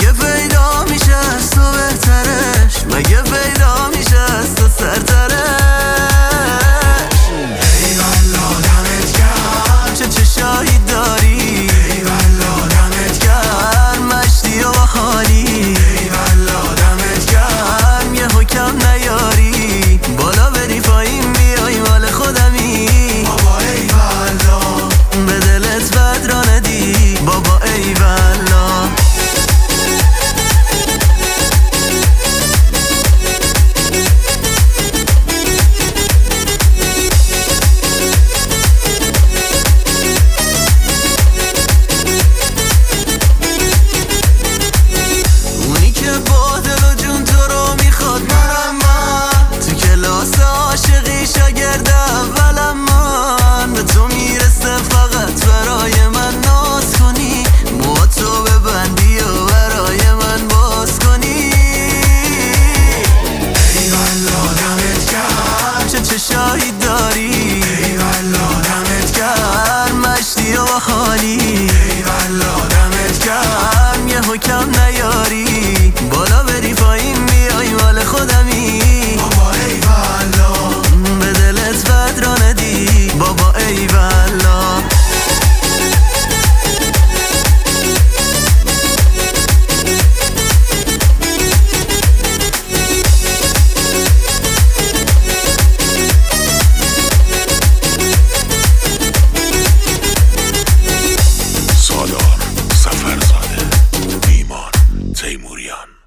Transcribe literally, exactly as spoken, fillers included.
مگه پیدا میشه از تو بهترش؟ مگه پیدا میشه از تو سرترش؟ ای والله دمت گرم، چه چشایی داری، ای والله دمت گرم، مشتی و حالی، ای والله دمت گرم، یه حکم نیاری بالا بری پایین بیای مال خودمی بابا، ای والله به دلت بد را ندی بابا، ای والله. شاگرد اولم من به تو میرسه فقط برای من ناز کنی، موها تو ببندی و برای من باز کنی. ای والله دمت گرم، چه چشایی داری، ای والله دمت گرم، مشتی و حالی، ای والله دمت گرم، یه حکم نیاری بالا بری پایین بیای مال خودمی بابا، ای والله به دلت بد را ندی بابا، ای والله. سالار سفرزاده، ایمان تیموریان.